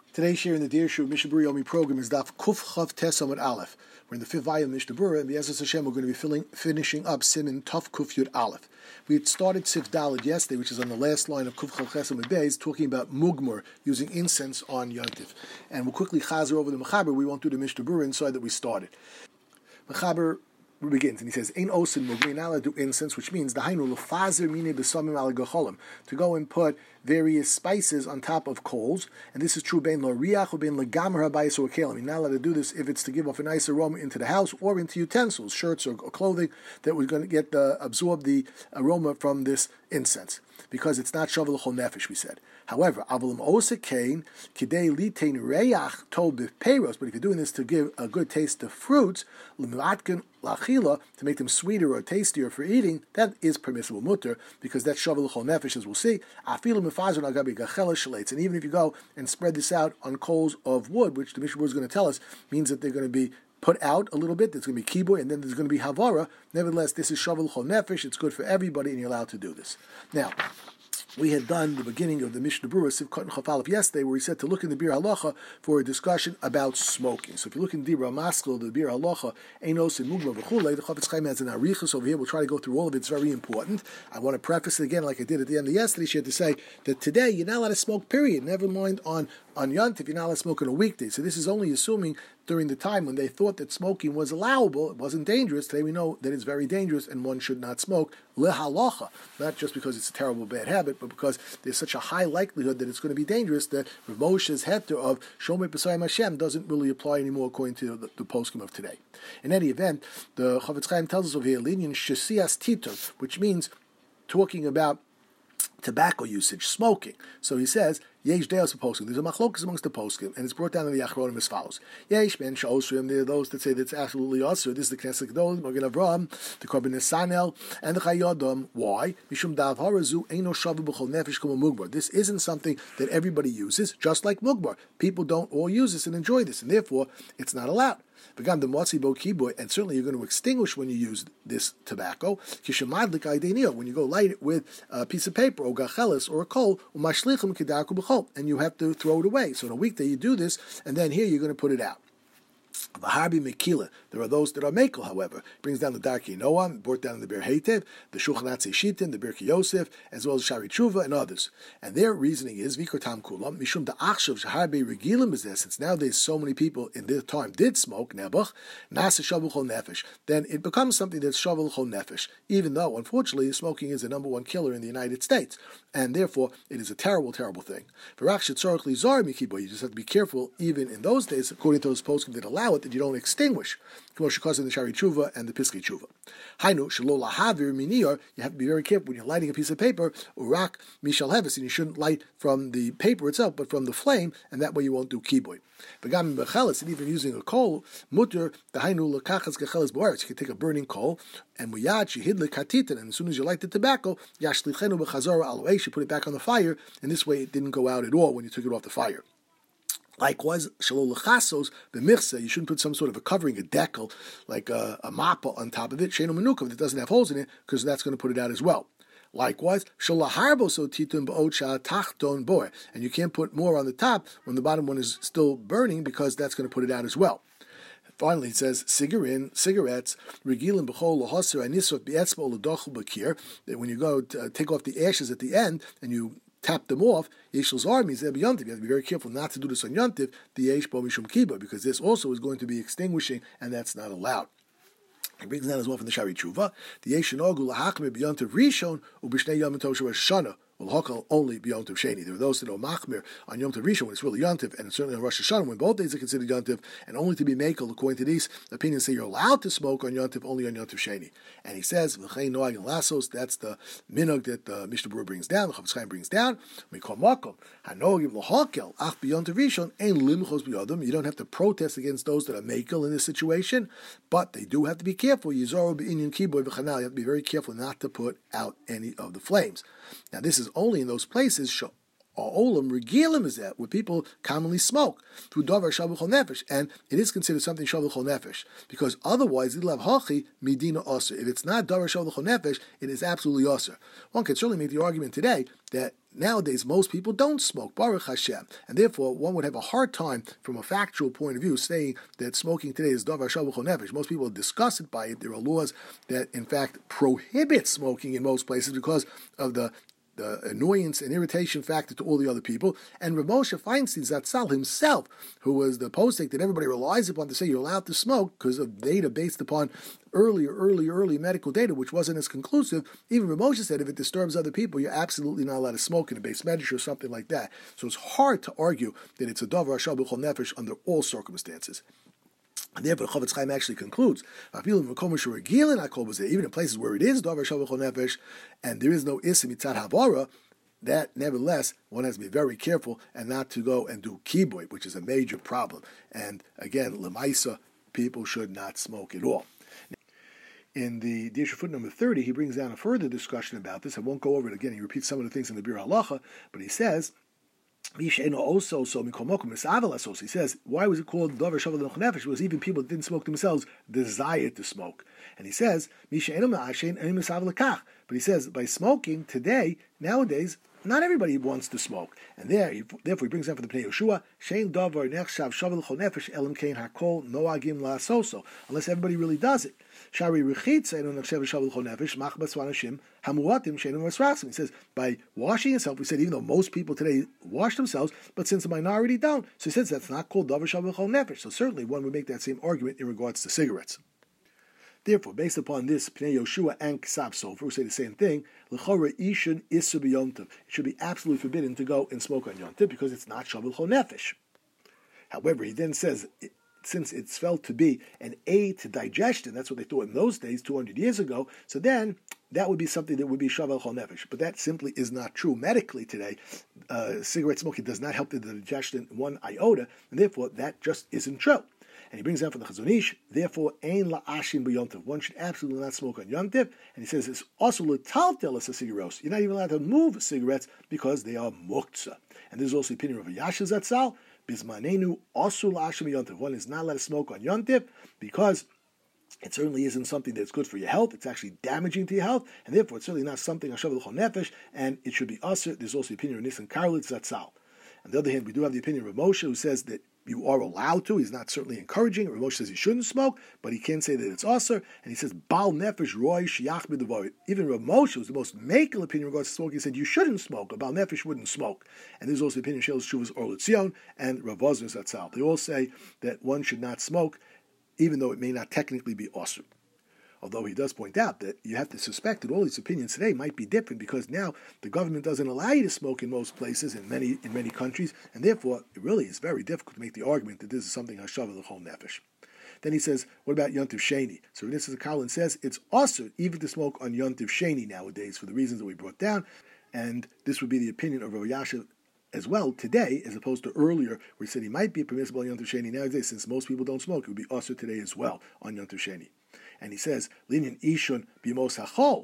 Today's share in the Dear Shu Mishnah Berurah Yomi program is Daf Kuf Chav Tes Amud Aleph. We're in the fifth volume of Mishnah Berurah, and B'ezras Hashem we're going to be finishing up Siman Tov Kuf Yud Aleph. We had started Sif Daled yesterday, which is on the last line of Kuf Chav Tes Amud Beis, talking about Mugmar, using incense on Yontif. And we'll quickly chazer over the Mechaber. We won't do the Mishnah Berurah inside that we started. Mechaber begins, and he says, "Ein osin mugmar, not allowed to do incense," which means the hainu lefazer mine besamim al gacholim, to go and put various spices on top of coals, and this is true bein lo riach or bein legamer habayis or kelim. You're not allowed to do this if it's to give off a nice aroma into the house or into utensils, shirts or clothing that was going to get absorb the aroma from this incense, because it's not shavel l'chol nefesh. We said. However, avalim osekain kidei litain reach tol b'peiros. But if you're doing this to give a good taste to fruits, l'milatkin lachila, to make them sweeter or tastier for eating, that is permissible mutter, because that's shavel l'chol nefesh, as we'll see. Afilu mifazer nagabi gachela shalates. And even if you go and spread this out on coals of wood, which the Mishnah is going to tell us means that they're going to be put out a little bit, there's going to be kiboy, and then there's going to be havara. Nevertheless, this is shavel l'chol nefesh. It's good for everybody, and you're allowed to do this. Now, we had done the beginning of the Mishnah Berurah, Sif Katan Chaf Aleph, yesterday, where he said to look in the Bir Halacha for a discussion about smoking. So if you look in Dibra Maskil, the Bir Halacha, Einos and Mugma V'chulei, the Chafetz Chaim has an Arichus over here. We'll try to go through all of it. It's very important. I want to preface it again, like I did at the end of yesterday, she had to say that today you're not allowed to smoke, period. Never mind on Yontif, you're not allowed to smoke on a weekday. So this is only assuming during the time when they thought that smoking was allowable, it wasn't dangerous. Today we know that it's very dangerous and one should not smoke. Lehalacha, not just because it's a terrible bad habit, but because there's such a high likelihood that it's going to be dangerous that Rav Moshe's heter of Shomer B'Sayim Hashem doesn't really apply anymore according to the poskim of today. In any event, the Chafetz Chaim tells us over here, Linyan Shesias Titor, which means talking about tobacco usage, smoking. So he says, Yesh deos poskim. There's a machlokas amongst the poskim, and it's brought down in the Achronim as follows. Yesh ben shosrim. There are those that say that it's absolutely osir. This is the Knesset Gedolim, Magen Avraham, the Korban Nesanel, and the Chayodam. Why? Mishum dav harazu eino shavu b'chol nefesh kol mugbar. This isn't something that everybody uses, just like mugbar. People don't all use this and enjoy this, and therefore it's not allowed. And certainly you're going to extinguish when you use this tobacco. When you go light it with a piece of paper or gachelis or a coal, and you have to throw it away. So in a weekday you do this, and then here you're going to put it out. V'harbi mekila. There are those that are mekel, however. Brings down the Darkei Noah, brought down in the Ber Heitev, the Shulchan Atzei Shittim, the Birkei Yosef, as well as Shari Tshuva and others. And their reasoning is V'ikotam kulam mishum da'achshav shaharbi regilim is there. Since nowadays so many people in their time did smoke nebuch nasa shavu chol nefesh, then it becomes something that's shavu chol nefesh. Even though, unfortunately, smoking is the number one killer in the United States, and therefore it is a terrible, terrible thing. V'rach shetzorach lizar mikibo. You just have to be careful, even in those days, according to those poskim that allow it, that you don't extinguish. Because in the Shari Tshuva and the Piskei Tshuva. Hainu shelo lahavir miniyar. You have to be very careful when you're lighting a piece of paper. Urak mishal heves, and you shouldn't light from the paper itself, but from the flame, and that way you won't do kiboy. Begam bechelis, and even using a coal, mutter the hainu lekachas gechelis boaretz. You can take a burning coal and muyad shehidle katitin, and as soon as you light the tobacco, yashlichenu bechazara aloeish, you put it back on the fire, and this way it didn't go out at all when you took it off the fire. Likewise, shalol lechasos b'michsa, you shouldn't put some sort of a covering, a decal, like a mappa on top of it, sheinu menukav, that doesn't have holes in it, because that's going to put it out as well. Likewise, shalaharbo so titun ba'ocha tachton boer, and you can't put more on the top when the bottom one is still burning, because that's going to put it out as well. Finally, it says, cigarettes, regilim b'chol lohaser anisot b'etzbo l'dochel b'kir, that when you go to take off the ashes at the end, and you tap them off, Yeshel's armies, they'll be yontiv. You have to be very careful not to do this on yontiv, the yesh bo mishum kiba, because this also is going to be extinguishing, and that's not allowed. He brings that as well from the Shari Tshuva. The yesh nogu lahachmir b'yontiv rishon u'b'shnei yom tov shana. Well, Hakal only be Yom Tov Sheni. There are those that are Machmir on Yom Tov Rishon when it's really Yom Tov, and certainly on Rosh Hashanah when both days are considered Yom Tov, and only to be Mekel, according to these opinions, say you're allowed to smoke on Yom Tov only on Yom Tov Sheni. And he says, V'chein noag and lasos, that's the minhag that the Mishnah Berurah brings down, the Chafetz Chaim brings down. We call Makom. Hanogim l'hakel, ach b'Yom Tov Rishon, ein limchos b'yodam. You don't have to protest against those that are Mekel in this situation, but they do have to be careful. Yizoro b'inyan kiboy v'chanal. You have to be very careful not to put out any of the flames. Now, this is only in those places olam regilim is that where people commonly smoke through davar shavu chol nefesh, and it is considered something shavu chol nefesh, because otherwise it'll have hachi medina aser. If it's not davar shavu chol nefesh, it is absolutely aser. One can certainly make the argument today that nowadays most people don't smoke, Baruch Hashem, and therefore one would have a hard time from a factual point of view saying that smoking today is davar shel b'chol nefesh. Most people are disgusted by it. There are laws that in fact prohibit smoking in most places because of the annoyance and irritation factor to all the other people. And Rav Moshe Feinstein Zatzal himself, who was the posting that everybody relies upon to say you're allowed to smoke because of data based upon early medical data, which wasn't as conclusive, even Rav Moshe said if it disturbs other people, you're absolutely not allowed to smoke in a base medrash or something like that. So it's hard to argue that it's a davar shel b'chol nefesh under all circumstances. And therefore, the Chofetz Chaim actually concludes, even in places where it is davar shel b'chol nefesh, and there is no issa mitzad havara, that nevertheless one has to be very careful and not to go and do kiboy, which is a major problem. And again, lemaisa, people should not smoke at all. In the Dirshu foot number 30, he brings down a further discussion about this. I won't go over it again. He repeats some of the things in the Bir Halacha, but he says, he says, why was it called davar shel b'chol nefesh? Because even people that didn't smoke themselves desired to smoke. And he says, but he says, by smoking today, nowadays, not everybody wants to smoke. And therefore he brings down for the Pnei Yehoshua, shein davar nechshav shel b'chol nefesh elam kein hakol noagim la'asoso, unless everybody really does it. Shari rechitza enu nechshav shel b'chol nefesh machbas v'anashim hamuatim sheinu masrasim. He says, by washing yourself, we said even though most people today wash themselves, but since the minority don't, so he says that's not called davar shel b'chol nefesh. So certainly one would make that same argument in regards to cigarettes. Therefore, based upon this, Pnei Yehoshua and Ksav Sofer, who say the same thing, L'chora Ishun Isu b'Yom Tov. It should be absolutely forbidden to go and smoke on Yom Tov because it's not shel b'chol nefesh. However, he then says, since it's felt to be an aid to digestion, that's what they thought in those days, 200 years ago, so then that would be something that would be shel b'chol nefesh. But that simply is not true. Medically today, cigarette smoking does not help the digestion one iota, and therefore that just isn't true. And he brings down from the Chazon Ish, therefore, ein la'ashin b'Yom Tov. One should absolutely not smoke on Yom Tov. And he says it's also l'taltel as a cigaros. You're not even allowed to move cigarettes because they are muktzah. And there's also the opinion of Yasha Zatzal, bismanenu also la'ashin b'Yom Tov. One is not allowed to smoke on Yom Tov because it certainly isn't something that's good for your health. It's actually damaging to your health, and therefore it's certainly not something shel b'chol nefesh, and it should be usher. There's also the opinion of Nissen Karlitz Zatzal. On the other hand, we do have the opinion of Rav Moshe, who says that you are allowed to. He's not certainly encouraging. Rav Moshe says you shouldn't smoke, but he can say that it's usher. And he says, Bal nefesh roy shiach b'devar. Even Rav Moshe, who's the most makel opinion in regards to smoking, said you shouldn't smoke. A Bal nefesh wouldn't smoke. And there's also the opinion of Shel Shuvas Or L'Tzion and Rav Vozner Zatzal. They all say that one should not smoke, even though it may not technically be usher. Although he does point out that you have to suspect that all these opinions today might be different because now the government doesn't allow you to smoke in most places, in many countries, and therefore it really is very difficult to make the argument that this is something hashav l'chol nefesh. Then he says, what about Yontiv Sheni? So this is Karlin says it's also even to smoke on Yontiv Sheni nowadays for the reasons that we brought down, and this would be the opinion of Rav Yasha as well today, as opposed to earlier, where he said he might be permissible on Yontiv Sheni nowadays. Since most people don't smoke, it would be also today as well on Yontiv Sheni. And he says, Linyan Ishun bimos hachol.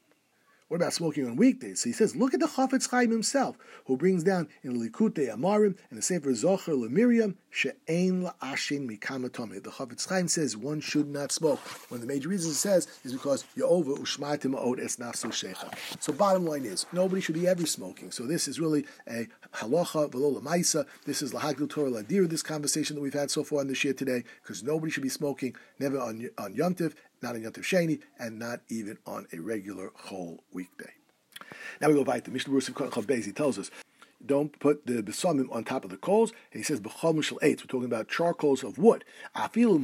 What about smoking on weekdays? So he says, look at the Chofetz Chaim himself, who brings down in Likutei Amarim and the Sefer Zocher LeMiriam, she'ein la'ashin mikama tomei. The Chofetz Chaim says one should not smoke. One of the major reasons it says is because Yehovah ushma'atim ma'od es nafso shecha. So bottom line is, nobody should be ever smoking. So this is really a halacha v'lo l'maisa. This is lahagdil Torah ladir, this conversation that we've had so far in this year today, because nobody should be smoking, never on Yom Tov, not on Yom Tov Sheni, and not even on a regular whole weekday. Now we go back to Mishnah Berurah Chav Beis. He tells us, don't put the besamim on top of the coals. And he says, b'chol mishal eitz. We're talking about charcoals of wood. Even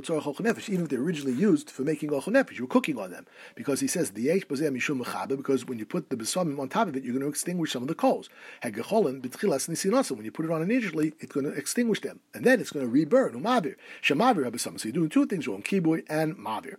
if they're originally used for making ochel nefesh, you're cooking on them. Because he says, because when you put the besamim on top of it, you're going to extinguish some of the coals. When you put it on initially, it's going to extinguish them. And then it's going to reburn. So you're doing two things wrong, kibui and mavir.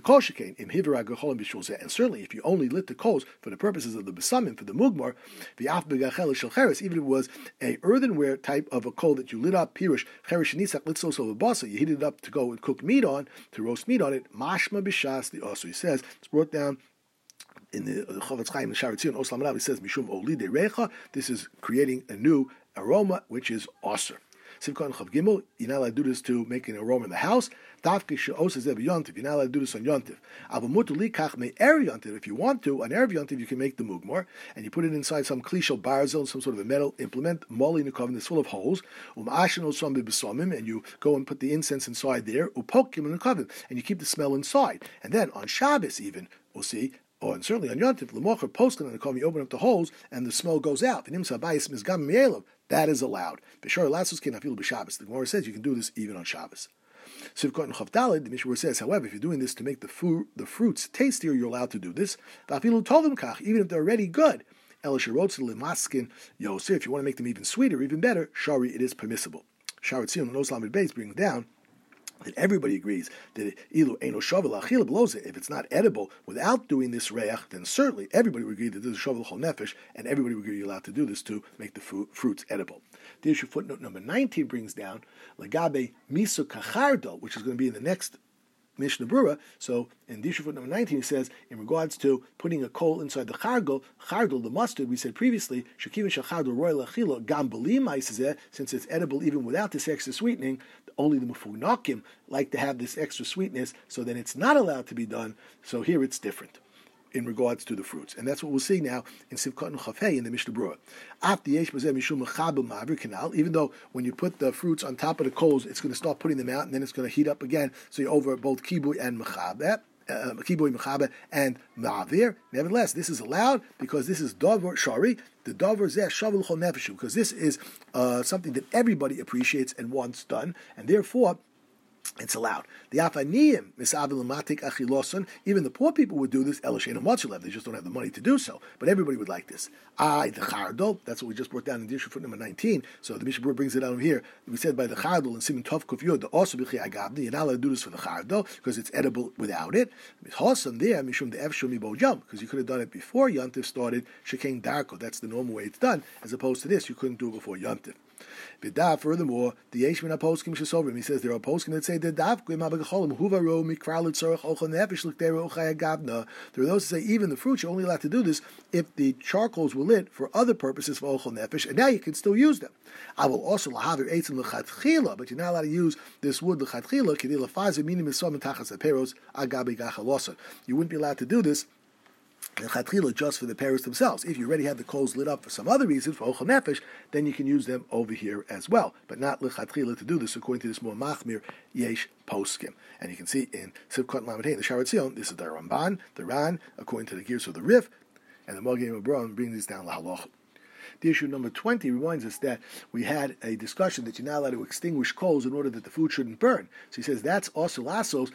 And certainly, if you only lit the coals for the purposes of the besamim, for the mugmar, even if it was a earthenware type of a coal that you lit up, pirush cheresh nisak litzos of a basa, you heated it up to go and cook meat on, to roast meat on it. Mashma b'shas the also. He says it's brought down in the Chofetz Chaim, the Shaar Hatziyun, Oslam Rav. He says mishum oli de recha. This is creating a new aroma, which is osir. Sivkot Chav Gimel, you're not allowed to do this to make an aroma in the house. Dafke she'oseh zeh b'yontiv, you're not allowed to do this on yontiv. Avamutu likach me'er yontiv, if you want to, on erev yontiv you can make the mugmor, and you put it inside some klishel barzel, some sort of a metal implement, moli nekavim that's full of holes, ashen osam b'besomim, and you go and put the incense inside there, upokim nekavim, and you keep the smell inside. And then on Shabbos even, we'll see, and certainly on Yontif, L'mocher Poskin and you open up the holes and the smell goes out. That is allowed. The Gemara says you can do this even on Shabbos. Sivkot and Chavdalid, the Mishnah says, however, if you're doing this to make the fruits tastier, you're allowed to do this. Even if they're already good. If you want to make them even sweeter, even better, Shari, it is permissible. Sharat Sion and Oslam Beis brings down that everybody agrees that if it's not edible without doing this reach, then certainly everybody would agree that this is shovel chol nefesh, and everybody would agree you're allowed to do this to make the fruits edible. The issue footnote number 19 brings down legabe misu kachardo, which is going to be in the next Mishnah Brura. So in Disha footnote number 19 he says, in regards to putting a coal inside the chardal, the mustard, we said previously, shekivin shachardal royal achilo gam b'li ma'iseh, since it's edible even without this extra sweetening, only the mufunakim like to have this extra sweetness, so then it's not allowed to be done. So here it's different in regards to the fruits. And that's what we'll see now in Sivkot and Chafei in the Mishnah Brura. Even though when you put the fruits on top of the coals, it's going to start putting them out, and then it's going to heat up again, so you're over both kibui and mechabe. Kibui, mechabe, and ma'avir. Nevertheless, this is allowed because this is davar shari, the davar zeh shavul chol nefesh, because this is something that everybody appreciates and wants done, and therefore it's allowed. The afaniyim misavil matik achiloson. Even the poor people would do this. Elosheinu matzalev. They just don't have the money to do so. But everybody would like this. The chardol. That's what we just brought down in the foot number 19. So the Mishnah brings it out over here. We said by the chardol and simin tov kuf yod also b'chi agavdi. You're not allowed to do this for the chardol because it's edible without it. Hosan there mishum the efshum ibo yom, because you could have done it before Yontif started shekein darko. That's the normal way it's done. As opposed to this, you couldn't do it before Yontif. Furthermore, the Yeshmin Aposkim Shesovrim, he says there are Aposkim that say that there are those who say even the fruit, you're only allowed to do this if the charcoals were lit for other purposes for ochel nefesh, and now you can still use them. I will also lahavir eitzim lechatchila, but you're not allowed to use this wood lechatchila kedila fazer minim esom tachas aperos agabi gachaloson. You wouldn't be allowed to do this just for the peros themselves. If you already have the coals lit up for some other reason, for ochel nefesh, then you can use them over here as well. But not lechatchila to do this, according to this more machmir yesh poskim. And you can see in Sivkot Lamed Hey, the Sharat Zion, this is the Ramban, the Ran, according to the gears of the Rif, and the Mogim of Braun bring these down lahaloch. The issue number 20 reminds us that we had a discussion that you're not allowed to extinguish coals in order that the food shouldn't burn. So he says that's also lasos.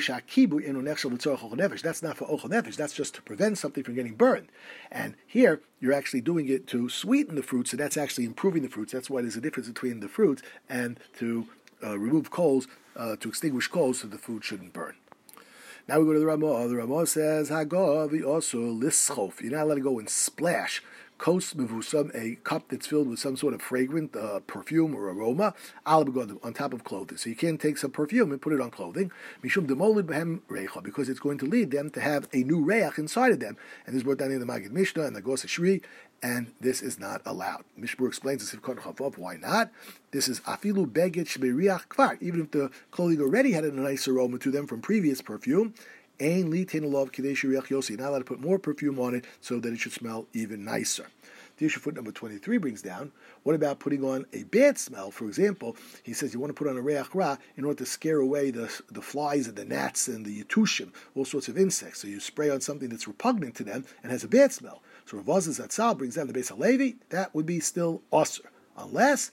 That's not for ochel nefesh. That's just to prevent something from getting burned. And here you're actually doing it to sweeten the fruits, so that's actually improving the fruits. That's why there's a difference between the fruits and to remove coals, to extinguish coals, so the food shouldn't burn. Now we go to the Ramah. The Ramah says, Hagavi also lischof. You're not allowed to go and splash kos mevusam, a cup that's filled with some sort of fragrant perfume or aroma, on top of clothing. So you can't take some perfume and put it on clothing, mishum demolid behem reicha, because it's going to lead them to have a new reach inside of them. And this is brought down in the Magid Mishnah and the Gosa Shri, and this is not allowed. Mishbur explains this, why not? This is afilu beged shberiach kvar. Even if the clothing already had a nice aroma to them from previous perfume, Ein li tenelov kadesh riach yosi. You're not allowed to put more perfume on it so that it should smell even nicer. The issue foot number 23 brings down, what about putting on a bad smell? For example, he says you want to put on a reach ra in order to scare away the flies and the gnats and the yetushim, all sorts of insects. So you spray on something that's repugnant to them and has a bad smell. So Rav Azaz Zatzal brings down the Beis Halevi, that would be still osir. Unless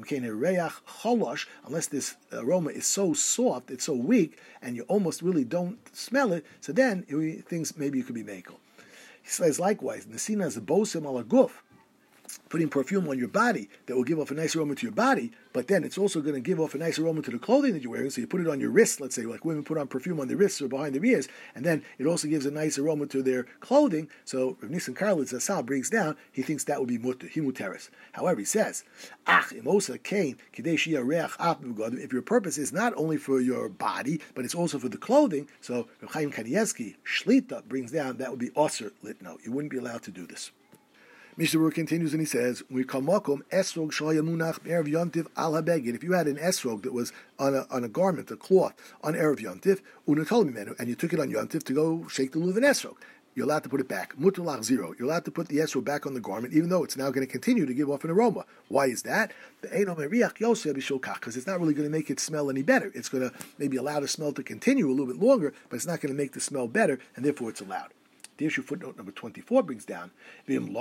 this aroma is so soft, it's so weak, and you almost really don't smell it, so then he thinks maybe you could be mekel. He says likewise, Nesina is a bosim ala guf, putting perfume on your body that will give off a nice aroma to your body, but then it's also going to give off a nice aroma to the clothing that you're wearing. So you put it on your wrists, let's say, like women put on perfume on their wrists or behind their ears, and then it also gives a nice aroma to their clothing. So Rav Nissen Karlitz Zatzal brings down, he thinks that would be himuteres. However, he says, imosa kain kadesh reach af, if your purpose is not only for your body, but it's also for the clothing, so Rav Chaim Kanievsky Shlita brings down, that would be osir litno. You wouldn't be allowed to do this. Mishnah Berurah continues and he says, "We kamakom esrog shayamunach erev yontiv al habeged." If you had an esrog that was on a garment, a cloth on erev yontiv, unatol mimenu, and you took it on yontiv to go shake the lulav and esrog, you're allowed to put it back. Mutulach 0. You're allowed to put the esrog back on the garment, even though it's now going to continue to give off an aroma. Why is that? Because it's not really going to make it smell any better. It's going to maybe allow the smell to continue a little bit longer, but it's not going to make the smell better, and therefore it's allowed. The issue footnote number 24 brings down, if the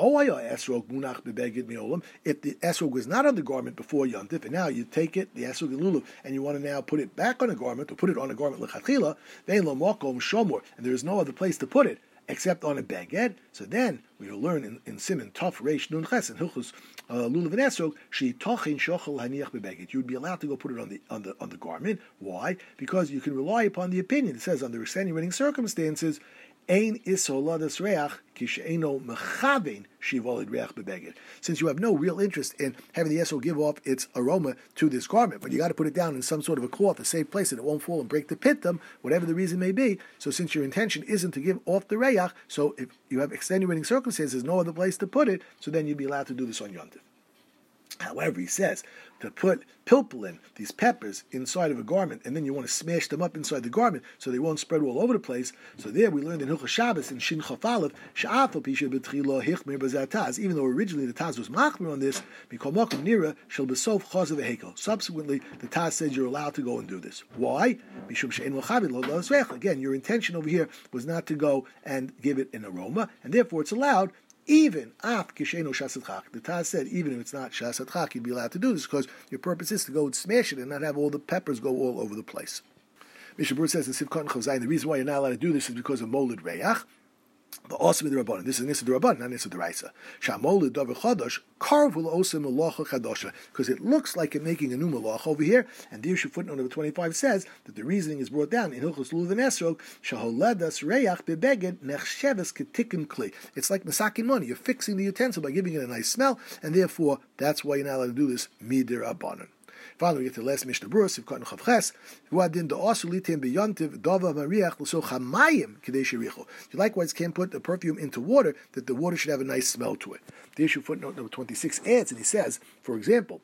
esrog was not on the garment before Yontif, and now you take it, the esrog and lulav, and you want to now put it back on a garment, or put it on a garment lechatchila, and there is no other place to put it except on a beged. So then we will learn in Siman Tov Reish Nun Ches and Hilchos Lulav and Esrog, she tochin shochel haniach bebeged. You would be allowed to go put it on the garment. Why? Because you can rely upon the opinion. It says under extenuating circumstances, Ein isoladas reach kisheino mechavein shivolid reach bebeged. Since you have no real interest in having the esrog give off its aroma to this garment, but you got to put it down in some sort of a cloth, a safe place, and it won't fall and break the pittum, whatever the reason may be. So since your intention isn't to give off the reach, so if you have extenuating circumstances, no other place to put it, so then you'd be allowed to do this on Yontif. However, he says to put pilpulin, these peppers, inside of a garment, and then you want to smash them up inside the garment so they won't spread all over the place. So there we learned in Hilchos Shabbos in Shin Chaf Aleph, Sha'afal Pisha B'Tchila Hichmir B'Zataz. Even though originally the Taz was machmir on this, Mikol Makom Nira Shel B'Sof Chazav Hekel. Subsequently, the Taz says you're allowed to go and do this. Why? Mishum She'en L'Chavit Lo L'Asrech. Again, your intention over here was not to go and give it an aroma, and therefore it's allowed. Even af kisheno shasatchak, the Taz said, even if it's not shasatchak, you'd be allowed to do this because your purpose is to go and smash it and not have all the peppers go all over the place. Mishnah Berurah says in Sivkot Chavzayin, the reason why you're not allowed to do this is because of molid reyach, but also with the Rabbanan. This is Nisa Rabbanan, not Nisa Deraisa. Shamolid davar chadash carvul osim malacha chadasha, because it looks like it making a new malacha over here. And the issue footnote number 25 says that the reasoning is brought down in Hilchos Lulav and Esrog. Shaholedas reyach bebeged nechsheves ketikim kli. It's like masakin money. You're fixing the utensil by giving it a nice smell, and therefore that's why you're not allowed to do this midir Rabbanan. Finally, we get to the last Mishnah Berurah, Sivkot Chavches, who adin the also litim beyontiv dava mariach l'so chamayim kadesh yiricho. You likewise can't put the perfume into water that the water should have a nice smell to it. The issue footnote number 26 adds, and he says, for example,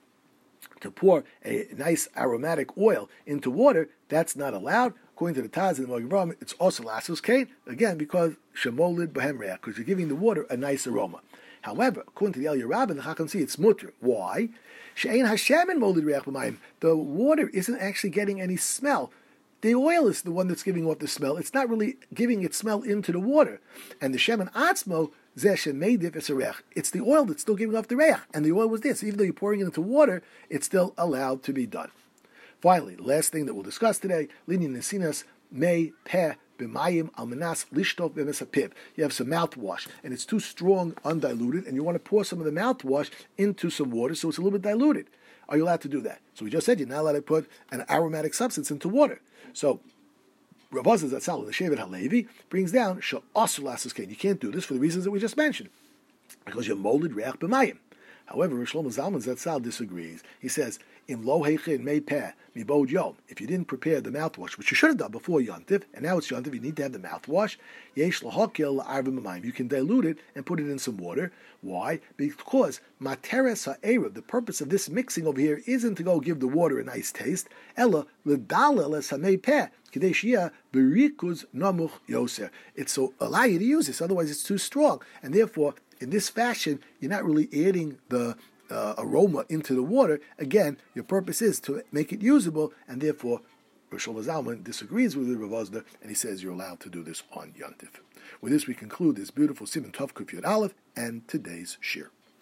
to pour a nice aromatic oil into water, that's not allowed. According to the Taz and the Magen Avraham, it's also lasos kain, again because shemolid b'hem reach, because you're giving the water a nice aroma. However, according to the Eliyah Rabbah, the Chacham see it's mutter. Why? She'ein Hashem molid reach b'mayim. The water isn't actually getting any smell. The oil is the one that's giving off the smell. It's not really giving its smell into the water. And the shemen atzmo zeh shemeidif es reach. It's the oil that's still giving off the reach, and the oil was this. Even though you're pouring it into water, it's still allowed to be done. Finally, the last thing that we'll discuss today, linyan nesinas mei peh b'mayim almanas lishtov b'mesapib. You have some mouthwash, and it's too strong, undiluted, and you want to pour some of the mouthwash into some water so it's a little bit diluted. Are you allowed to do that? So we just said you're not allowed to put an aromatic substance into water. So Rav Azaz Zatzal, the Shevet HaLevi, brings down she'asur lasos kain. You can't do this for the reasons that we just mentioned, because you're molded reach b'mayim. However, Rosh Shlomo Zalman Zatzal disagrees. He says, "Im lo heichin mei peh mibod yom." If you didn't prepare the mouthwash, which you should have done before Yontif, and now it's Yontif, you need to have the mouthwash. Yesh lahakil la'arvim b'mayim. You can dilute it and put it in some water. Why? Because materes ha'erev. The purpose of this mixing over here isn't to go give the water a nice taste. Ella l'dalel es hamei peh. It's to allow you to use this, otherwise it's too strong. And therefore, in this fashion, you're not really adding the aroma into the water. Again, your purpose is to make it usable, and therefore, Rosh Shlomo Zalman disagrees with Rav Azda, and he says you're allowed to do this on Yontif. With this, we conclude this beautiful Siman Tov Kuf Yud Aleph and today's shir.